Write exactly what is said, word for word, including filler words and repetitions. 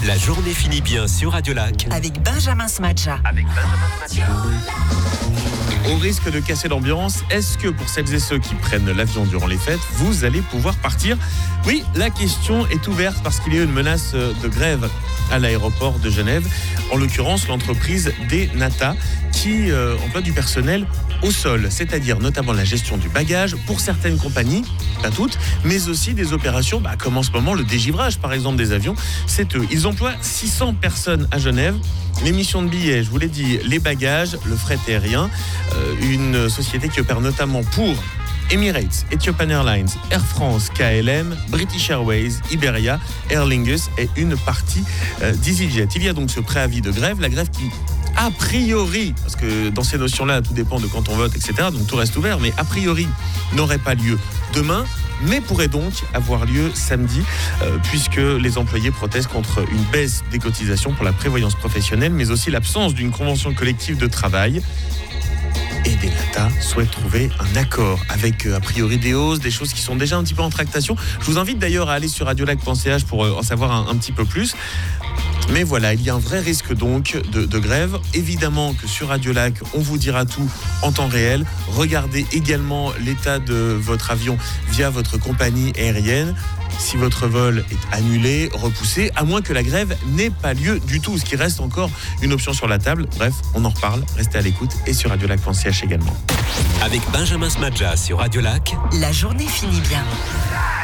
La journée finit bien sur Radio Lac. Avec Benjamin Smadja. Avec Benjamin Smadja. Au risque de casser l'ambiance, est-ce que pour celles et ceux qui prennent l'avion durant les fêtes, vous allez pouvoir partir ? Oui, la question est ouverte parce qu'il y a une menace de grève à l'aéroport de Genève. En l'occurrence, l'entreprise Denata qui euh, emploie du personnel au sol, c'est-à-dire notamment la gestion du bagage pour certaines compagnies, pas toutes, mais aussi des opérations bah, comme en ce moment le dégivrage par exemple des avions, c'est eux. Ils emploient six cents personnes à Genève. L'émission de billets, je vous l'ai dit, les bagages, le fret aérien, euh, une société qui opère notamment pour Emirates, Ethiopian Airlines, Air France, K L M, British Airways, Iberia, Aer Lingus et une partie euh, d'EasyJet. Il y a donc ce préavis de grève, la grève qui, a priori, parce que dans ces notions-là, tout dépend de quand on vote, et cetera, donc tout reste ouvert, mais a priori, n'aurait pas lieu demain, mais pourrait donc avoir lieu samedi, euh, puisque les employés protestent contre une baisse des cotisations pour la prévoyance professionnelle, mais aussi l'absence d'une convention collective de travail. Et Denata souhaite trouver un accord avec, euh, a priori, des hausses, des choses qui sont déjà un petit peu en tractation. Je vous invite d'ailleurs à aller sur radiolac point c h pour euh, en savoir un, un petit peu plus. Mais voilà, il y a un vrai risque donc de, de grève. Évidemment que sur Radio Lac, on vous dira tout en temps réel. Regardez également l'état de votre avion via votre compagnie aérienne. Si votre vol est annulé, repoussé, à moins que la grève n'ait pas lieu du tout, ce qui reste encore une option sur la table. Bref, on en reparle, restez à l'écoute et sur radiolac point c h également. Avec Benjamin Smadja sur Radio Lac. La journée finit bien.